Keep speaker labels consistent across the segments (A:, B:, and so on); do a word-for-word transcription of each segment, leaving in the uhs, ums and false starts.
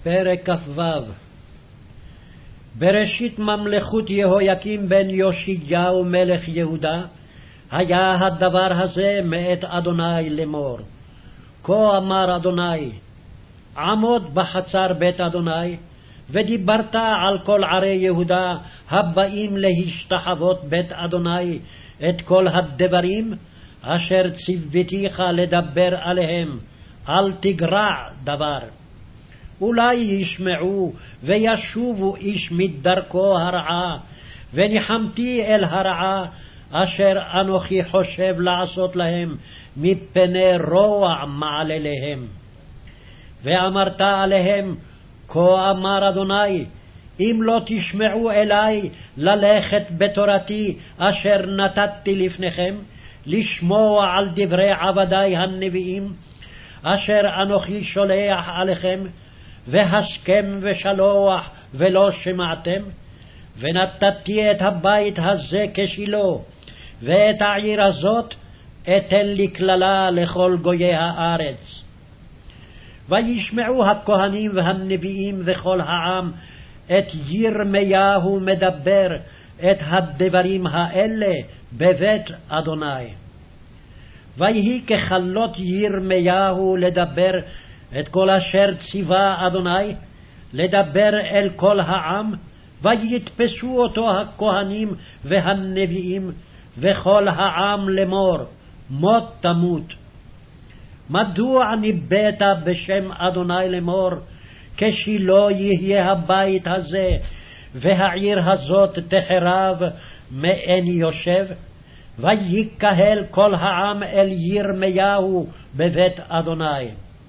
A: פרק כ"ו. בראשית ממלכות יהויקים בן יאשיהו מלך יהודה, היה הדבר הזה מאת אדוני לאמור. כה אמר אדוני, עמוד בחצר בית אדוני, ודיברת על כל ערי יהודה הבאים להשתחוות בית אדוני את כל הדברים אשר ציוותיך לדבר עליהם, אל תגרע דבר. אולי ישמעו וישובו איש מדרכו הרעה, וניחמתי אל הרעה אשר אנוכי חושב לעשות להם מפני רוע מעלליהם. ואמרת עליהם, כה אמר אדוני, אם לא תשמעו אלי ללכת בתורתי אשר נתתי לפניכם, לשמוע על דברי עבדי הנביאים אשר אנוכי שולח עליכם, והשכם ושלוח ולא שמעתם, ונתתי את הבית הזה כשילו, ואת העיר הזאת אתן לי כללה לכל גויי הארץ. וישמעו הכהנים והנביאים וכל העם את ירמיהו מדבר את הדברים האלה בבית אדוני. ויהי ככלות ירמיהו לדבר את כל אשר ציווה אדוני, לדבר אל כל העם, ויתפסו אותו הכהנים והנביאים וכל העם לאמור, מות תמות. מדוע ניבאת בשם אדוני לאמור, כשלא יהיה הבית הזה, והעיר הזאת תחרב מאין יושב? ויקהל כל העם אל ירמיהו בבית אדוני.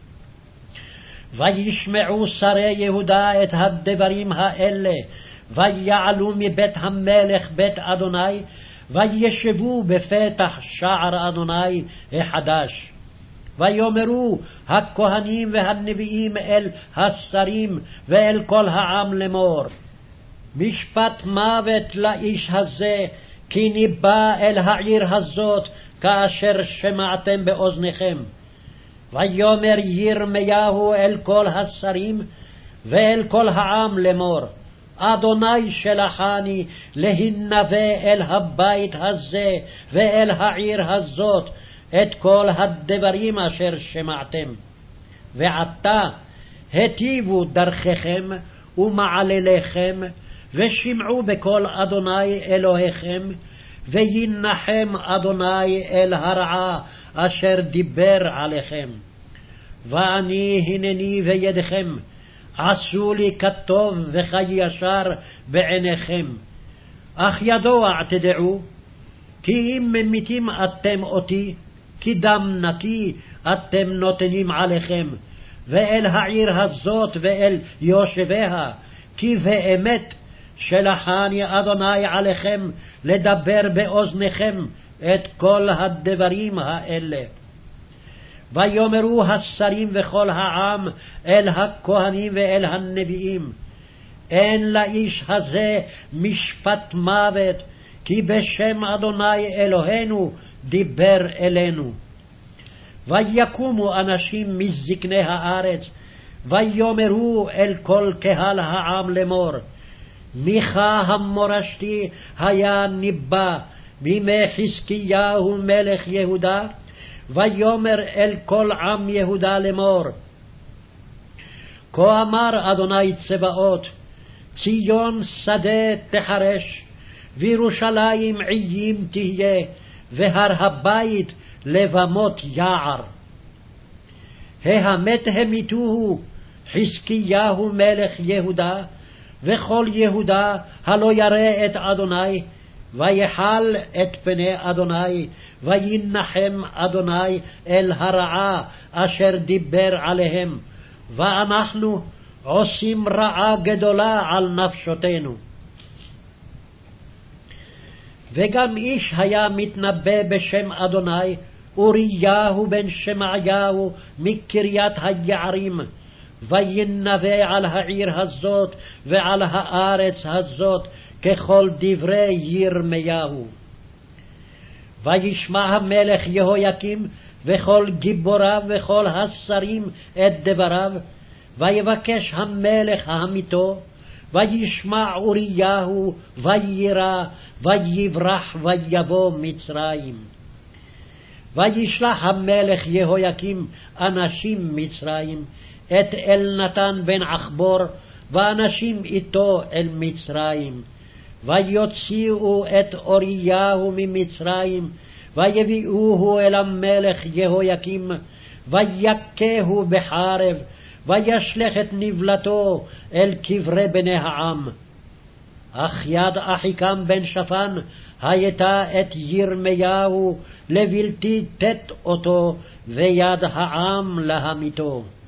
A: וישמעו שרי יהודה את הדברים האלה, ויעלו מבית המלך בית אדוני, וישבו בפתח שער אדוני החדש. ויאמרו הכהנים והנביאים אל השרים ואל כל העם לאמור, משפט מוות לאיש הזה, כי ניבא אל העיר הזאת כאשר שמעתם באוזניכם. ויאמר ירמיהו אל כל השרים ואל כל העם לאמור, אדוני שלחני להנבא אל הבית הזה ואל העיר הזאת את כל הדברים אשר שמעתם. ועתה היטיבו דרככם ומעלליכם, ושמעו בקול אדוני אלוהיכם, וינחם אדוני אל הרעה אשר דיבר עליכם. ואני הנני וידכם, עשו לי כטוב וכישר בעיניכם. אך ידוע תדעו, כי אם ממיתים אתם אותי, כי דם נקי אתם נותנים עליכם, ואל העיר הזאת ואל יושביה, כי באמת שלחני אדוני עליכם לדבר באוזניכם את כל הדברים האלה. ויאמרו השרים וכל העם אל הכהנים ואל הנביאים, אין לאיש הזה משפט מוות, כי בשם אדוני אלוהינו דיבר אלינו. ויקומו אנשים מזקני הארץ, ויאמרו אל כל קהל העם לאמור, מיכה המורשתי היה ניבא בימי חזקיהו מלך יהודה, ויאמר אל כל עם יהודה לאמור, כה אמר אדוני צבאות, ציון שדה תחרש, וירושלים עיים תהיה, והר הבית לבמות יער. ההמת המיתוהו חזקיהו מלך יהודה, וכל יהודה הלא ירא את אדוני, ויחל את פני אדוני, וינחם אדוני אל הרעה אשר דיבר עליהם, ואנחנו עושים רעה גדולה על נפשותנו. וגם איש היה מתנבא בשם אדוני, אוריהו בן שמעיהו מקריית היערים, וינבא על העיר הזאת ועל הארץ הזאת ככל דברי ירמיהו. וישמע המלך יהויקים וכל גיבוריו וכל השרים את דבריו, ויבקש המלך ההמיתו, וישמע אוריהו, ויירא, ויברח, ויבוא מצרים. וישלח המלך יהויקים אנשים מצרים, את אלנתן בן עכבור, ואנשים איתו אל מצרים. ויוציאו את אוריהו ממצרים, ויביאוהו אל המלך יהויקים, ויכהו בחרב, וישלך את נבלתו אל קברי בני העם. אך יד אחיקם בן שפן הייתה את ירמיהו לבלתי תת אותו, ויד העם להמיתו.